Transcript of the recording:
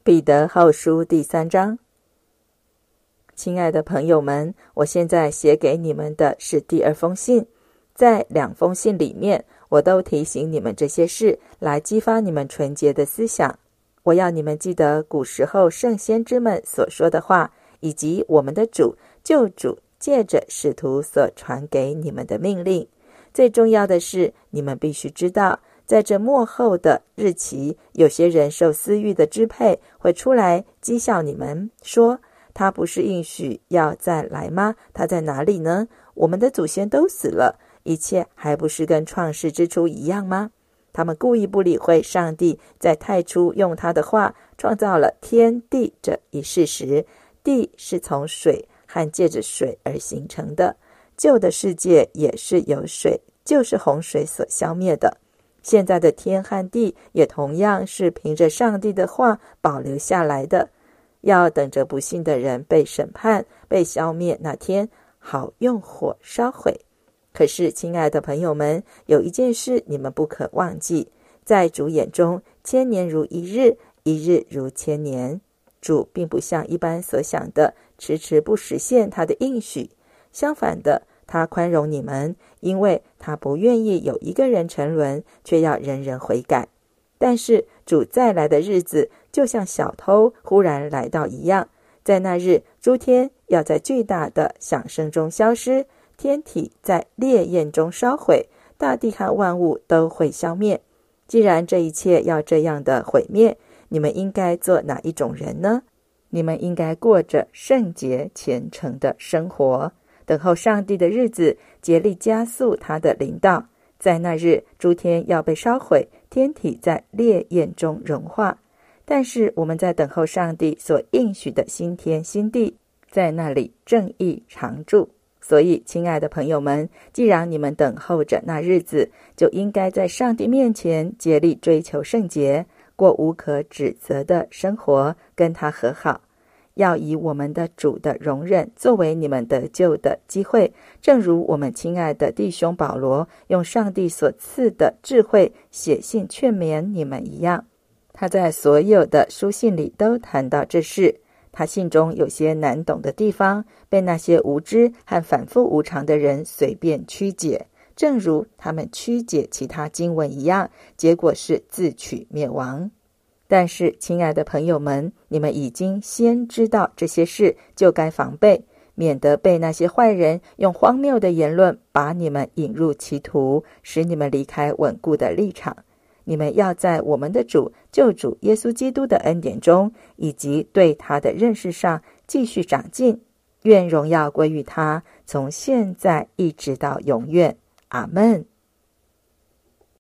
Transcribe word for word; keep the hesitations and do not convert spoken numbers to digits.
彼得后书第三章。亲爱的朋友们，我现在写给你们的是第二封信，在两封信里面，我都提醒你们这些事，来激发你们纯洁的思想。我要你们记得古时候圣先知们所说的话，以及我们的主救主借着使徒所传给你们的命令。最重要的是，你们必须知道，在这末后的日期，有些人受私欲的支配，会出来讥笑你们，说他不是应许要再来吗？他在哪里呢？我们的祖先都死了，一切还不是跟创世之初一样吗？他们故意不理会上帝在太初用他的话创造了天地这一事实。地是从水和借着水而形成的，旧的世界也是由水，就是洪水所消灭的。现在的天和地也同样是凭着上帝的话保留下来的，要等着不信的人被审判、被消灭那天，好用火烧毁。可是，亲爱的朋友们，有一件事你们不可忘记，在主眼中，千年如一日，一日如千年。主并不像一般所想的迟迟不实现他的应许，相反的，他宽容你们，因为他不愿意有一个人沉沦，却要人人悔改。但是主再来的日子，就像小偷忽然来到一样，在那日，诸天要在巨大的响声中消失，天体在烈焰中烧毁，大地和万物都会消灭。既然这一切要这样的毁灭，你们应该做哪一种人呢？你们应该过着圣洁虔诚的生活，等候上帝的日子，竭力加速他的临到。在那日，诸天要被烧毁，天体在烈焰中融化。但是我们在等候上帝所应许的新天新地，在那里正义常驻。所以，亲爱的朋友们，既然你们等候着那日子，就应该在上帝面前竭力追求圣洁，过无可指责的生活，跟他和好。要以我们的主的容忍作为你们得救的机会，正如我们亲爱的弟兄保罗用上帝所赐的智慧写信劝勉你们一样。他在所有的书信里都谈到这事。他信中有些难懂的地方，被那些无知和反复无常的人随便曲解，正如他们曲解其他经文一样，结果是自取灭亡。但是，亲爱的朋友们，你们已经先知道这些事，就该防备，免得被那些坏人用荒谬的言论把你们引入歧途，使你们离开稳固的立场。你们要在我们的主救主耶稣基督的恩典中，以及对他的认识上继续长进。愿荣耀归于他，从现在一直到永远。阿们。